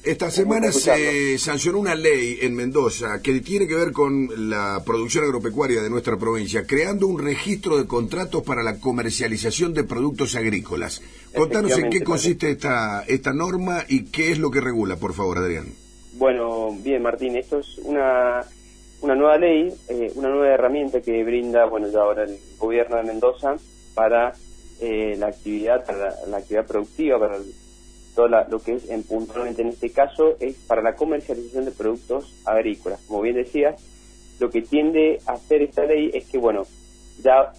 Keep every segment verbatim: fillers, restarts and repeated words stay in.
Esta semana se sancionó una ley en Mendoza que tiene que ver con la producción agropecuaria de nuestra provincia, creando un registro de contratos para la comercialización de productos agrícolas. Contanos en qué consiste esta, esta norma y qué es lo que regula, por favor, Adrián. Bueno, bien, Martín, esto es una, una nueva ley, eh, una nueva herramienta que brinda, bueno, ya ahora el gobierno de Mendoza para eh, la actividad, para la, la actividad productiva, para el, todo la, lo que es en, puntualmente en este caso es para la comercialización de productos agrícolas. Como bien decía, lo que tiende a hacer esta ley es que, bueno, ya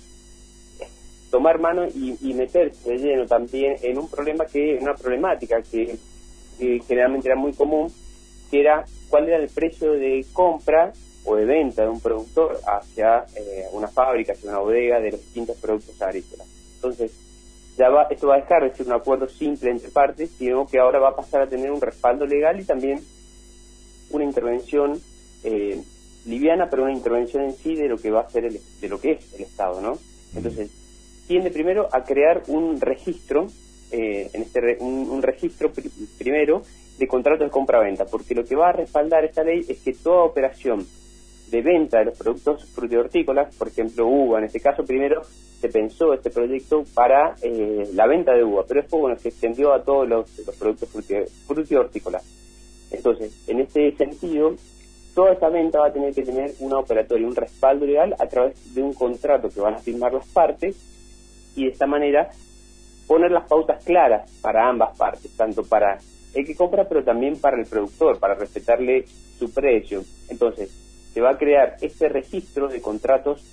tomar mano y, y meterse de lleno también en un problema que, una problemática que, que generalmente era muy común, que era cuál era el precio de compra o de venta de un productor hacia eh, una fábrica, hacia una bodega de los distintos productos agrícolas. Entonces, ya va, esto va a dejar de ser un acuerdo simple entre partes, sino que ahora va a pasar a tener un respaldo legal y también una intervención eh, liviana, pero una intervención en sí de lo que va a ser el, de lo que es el Estado, ¿no? Entonces, tiende primero a crear un registro, eh, en este re, un, un registro pr primero de contratos de compra-venta, porque lo que va a respaldar esta ley es que toda operación de venta de los productos frutihortícolas, por ejemplo uva, en este caso primero se pensó este proyecto para eh, la venta de uva, pero después bueno se extendió a todos los, los productos frutihortícolas. Entonces, en este sentido, toda esta venta va a tener que tener una operatoria, un respaldo legal a través de un contrato que van a firmar las partes y de esta manera poner las pautas claras para ambas partes, tanto para el que compra pero también para el productor, para respetarle su precio. Entonces, se va a crear este registro de contratos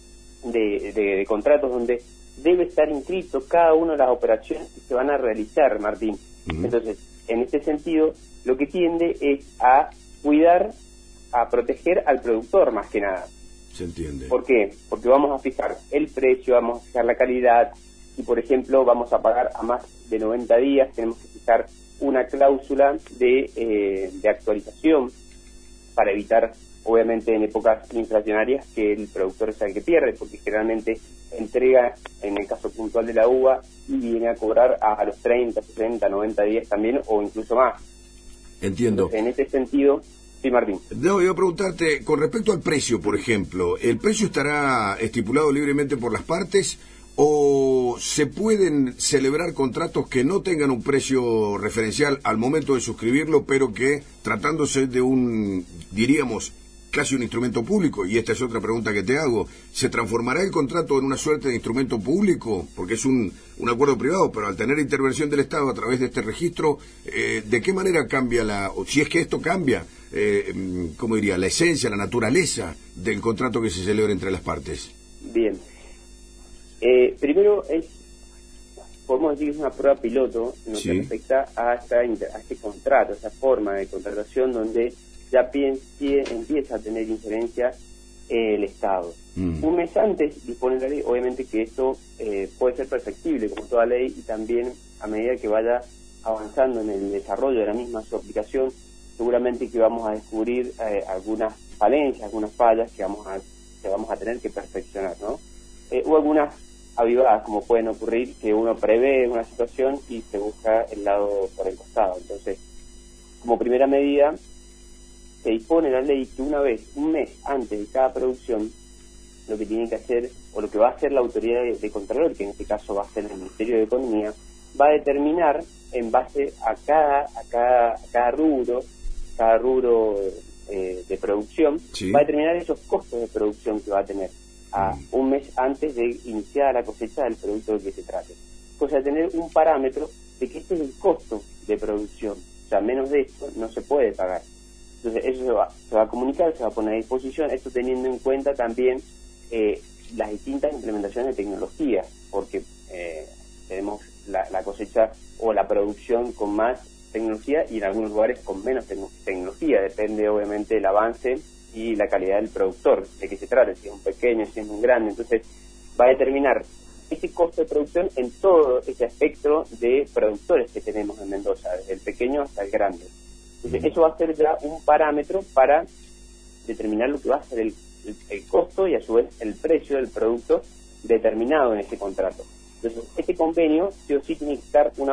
de, de, de contratos donde debe estar inscrito cada una de las operaciones que se van a realizar, Martín. Uh-huh. Entonces, en este sentido, lo que tiende es a cuidar, a proteger al productor más que nada. Se entiende. ¿Por qué? Porque vamos a fijar el precio, vamos a fijar la calidad, y por ejemplo vamos a pagar a más de noventa días, tenemos que fijar una cláusula de, eh, de actualización para evitar, obviamente, en épocas inflacionarias que el productor sea el que pierde, porque generalmente entrega, en el caso puntual de la uva, y viene a cobrar a, a los treinta, sesenta, noventa días también, o incluso más. Entiendo. Entonces, en este sentido, sí, Martín. Debo yo preguntarte, con respecto al precio, por ejemplo, ¿el precio estará estipulado libremente por las partes o se pueden celebrar contratos que no tengan un precio referencial al momento de suscribirlo, pero que, tratándose de un, diríamos, casi un instrumento público, y esta es otra pregunta que te hago, ¿se transformará el contrato en una suerte de instrumento público? Porque es un, un acuerdo privado, pero al tener intervención del Estado a través de este registro, eh, ¿de qué manera cambia la, o si es que esto cambia, eh, ¿cómo diría?, la esencia, la naturaleza del contrato que se celebra entre las partes? Bien. Eh, primero, es podemos decir que es una prueba piloto en lo sí. que respecta a, esta, a este contrato, a esta forma de contratación donde ya pie, pie, empieza a tener injerencia eh, el Estado. Mm. Un mes antes dispone la ley, obviamente que esto eh, puede ser perfectible como toda ley, y también a medida que vaya avanzando en el desarrollo de la misma su aplicación, seguramente que vamos a descubrir eh, algunas falencias, algunas fallas que vamos a, que vamos a tener que perfeccionar, ¿no? Eh, o algunas avivadas, como pueden ocurrir, que uno prevé una situación y se busca el lado por el costado. Entonces, como primera medida, se dispone la ley que una vez, un mes antes de cada producción, lo que tiene que hacer, o lo que va a hacer la autoridad de, de Contralor, que en este caso va a ser el Ministerio de Economía, va a determinar en base a cada, a cada, a cada rubro, cada rubro eh, de producción, sí. va a determinar esos costos de producción que va a tener a un mes antes de iniciar la cosecha del producto del que se trate. O sea, tener un parámetro de que este es el costo de producción. O sea, menos de esto no se puede pagar. Entonces, eso se va, se va a comunicar, se va a poner a disposición, esto teniendo en cuenta también eh, las distintas implementaciones de tecnología, porque eh, tenemos la, la cosecha o la producción con más tecnología y en algunos lugares con menos te tecnología, depende obviamente del avance y la calidad del productor, de qué se trata, si es un pequeño, si es un grande. Entonces va a determinar ese costo de producción en todo ese espectro de productores que tenemos en Mendoza, desde el pequeño hasta el grande. Entonces eso va a ser ya un parámetro para determinar lo que va a ser el, el, el costo y a su vez el precio del producto determinado en ese contrato. Entonces este convenio sí o sí tiene que estar una vez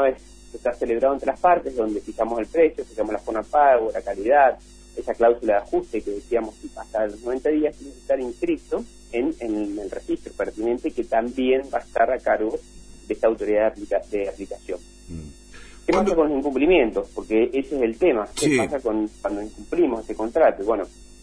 está celebrado entre las partes, donde fijamos el precio, fijamos la forma de pago, la calidad, esa cláusula de ajuste que decíamos que hasta los noventa días tiene que estar inscrito en, en el registro pertinente, que también va a estar a cargo de esta autoridad de, aplica de aplicación. Mm. ¿Qué pasa con los incumplimientos? Porque ese es el tema. ¿Qué sí. pasa con, cuando incumplimos ese contrato? Bueno,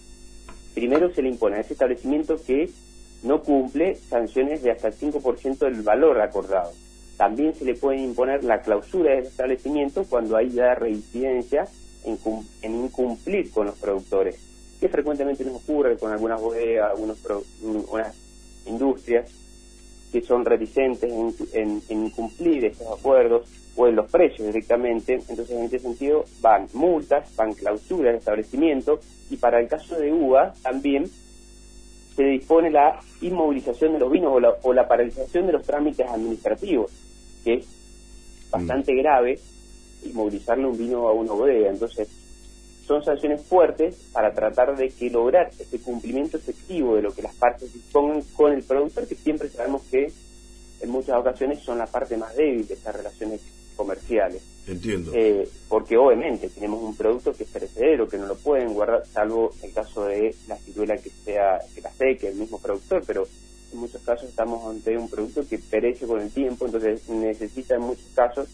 primero se le impone a ese establecimiento que no cumple sanciones de hasta el cinco por ciento del valor acordado. También se le puede imponer la clausura del establecimiento cuando hay ya reincidencia en, en incumplir con los productores, que frecuentemente nos ocurre con algunas bodegas, algunas unas industrias que son reticentes en, en, en incumplir estos acuerdos o en los precios directamente. Entonces, en este sentido, van multas, van clausuras de establecimiento, y para el caso de uva también se dispone la inmovilización de los vinos o la, o la paralización de los trámites administrativos, que es bastante mm. grave inmovilizarle un vino a una bodega. Entonces, son sanciones fuertes para tratar de que lograr este cumplimiento efectivo de lo que las partes dispongan con el productor, que siempre sabemos que en muchas ocasiones son la parte más débil de estas relaciones comerciales. Entiendo. Eh, porque obviamente tenemos un producto que es perecedero, que no lo pueden guardar, salvo el caso de la ciruela que sea que la seque el mismo productor, pero en muchos casos estamos ante un producto que perece con el tiempo, entonces necesita en muchos casos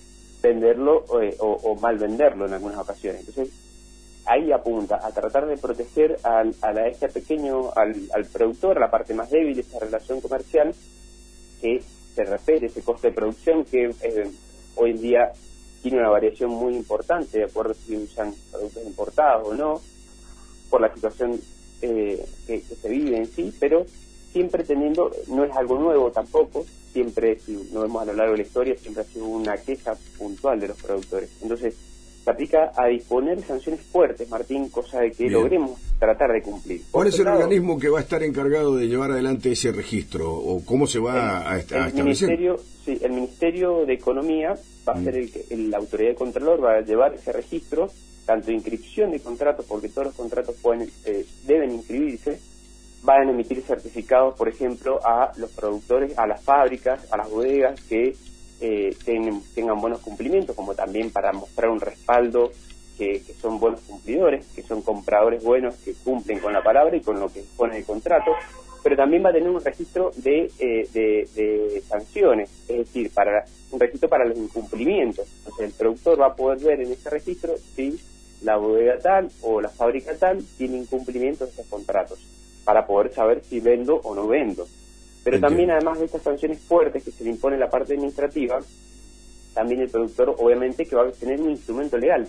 venderlo eh, o, o mal venderlo en algunas ocasiones. Entonces ahí apunta a tratar de proteger al, a, la, a este pequeño, al, al productor, la parte más débil de esta relación comercial, que se respete ese coste de producción que eh, hoy en día tiene una variación muy importante de acuerdo a si usan productos importados o no, por la situación eh, que, que se vive en sí, pero siempre teniendo, no es algo nuevo tampoco, siempre, si nos vemos a lo largo de la historia, siempre ha sido una queja puntual de los productores. Entonces, se aplica a disponer sanciones fuertes, Martín, cosa de que Bien. logremos tratar de cumplir. ¿Cuál es el lado, organismo que va a estar encargado de llevar adelante ese registro o cómo se va el, a, a establecer? El Ministerio, sí, el Ministerio de Economía va a mm. ser el, el, la autoridad de controlor, va a llevar ese registro, tanto de inscripción de contratos, porque todos los contratos pueden, eh, deben inscribirse, van a emitir certificados, por ejemplo, a los productores, a las fábricas, a las bodegas que eh, ten, tengan buenos cumplimientos, como también para mostrar un respaldo que, que son buenos cumplidores, que son compradores buenos que cumplen con la palabra y con lo que pone el contrato, pero también va a tener un registro de, eh, de, de sanciones, es decir, para un registro para los incumplimientos. Entonces el productor va a poder ver en ese registro si la bodega tal o la fábrica tal tiene incumplimientos de esos contratos, para poder saber si vendo o no vendo. Pero Entiendo. También, además de estas sanciones fuertes que se le impone en la parte administrativa, también el productor, obviamente, que va a tener un instrumento legal.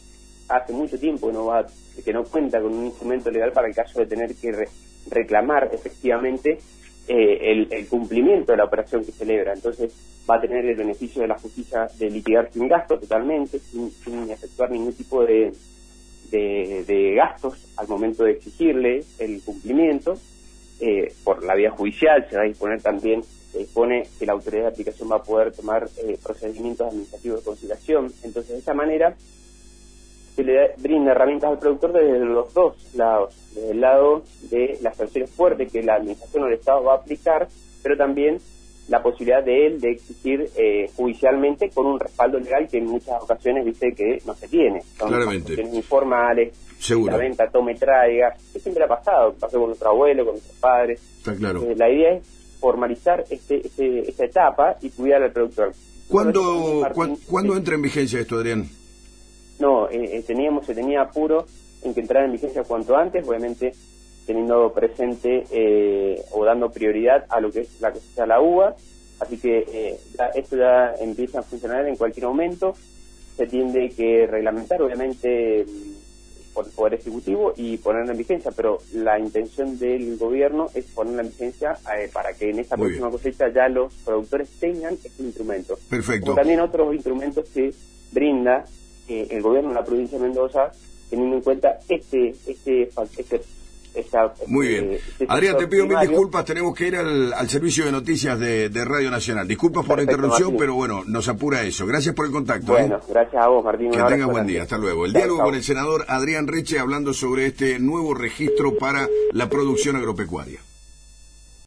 Hace mucho tiempo no va, que no cuenta con un instrumento legal para el caso de tener que re reclamar efectivamente eh, el, el cumplimiento de la operación que celebra. Entonces va a tener el beneficio de la justicia de litigar sin gasto totalmente, sin, sin efectuar ningún tipo de De, de gastos al momento de exigirle el cumplimiento. Eh, por la vía judicial se va a disponer también, se dispone que la autoridad de aplicación va a poder tomar eh, procedimientos administrativos de conciliación. Entonces, de esa manera se le da, brinda herramientas al productor desde los dos lados, desde el lado de las sanciones fuertes que la administración o el Estado va a aplicar, pero también la posibilidad de él de exigir eh, judicialmente con un respaldo legal que en muchas ocasiones dice que no se tiene. Son cuestiones informales, Seguro. La venta tome traiga, que siempre ha pasado, pasó con nuestro abuelo, con nuestros padres. Está claro. Eh, la idea es formalizar este, este, esta etapa y cuidar al productor. ¿Cuándo, Martín, ¿cuándo, ¿cuándo entra en vigencia esto, Adrián? No, eh, teníamos, se tenía apuro en que entrara en vigencia cuanto antes, obviamente teniendo presente eh, o dando prioridad a lo que es la cosecha de la uva, así que eh, ya, esto ya empieza a funcionar en cualquier momento. Se tiende que reglamentar, obviamente, por el Poder Ejecutivo y ponerla en vigencia, pero la intención del gobierno es ponerla en vigencia eh, para que en esta Muy próxima bien. cosecha ya los productores tengan este instrumento. Perfecto. Como también otros instrumentos que brinda eh, el gobierno de la provincia de Mendoza, teniendo en cuenta este este este Esa, Muy bien. Este, Adrián, te pido primario. mil disculpas, tenemos que ir al, al servicio de noticias de, de Radio Nacional. Disculpas por Perfecto, la interrupción, Martín. Pero bueno, nos apura eso. Gracias por el contacto. Bueno, ¿eh? gracias a vos, Martín. Que tengas buen día. Hasta luego. El chao, diálogo chao. con el senador Adrián Reche hablando sobre este nuevo registro para la producción agropecuaria.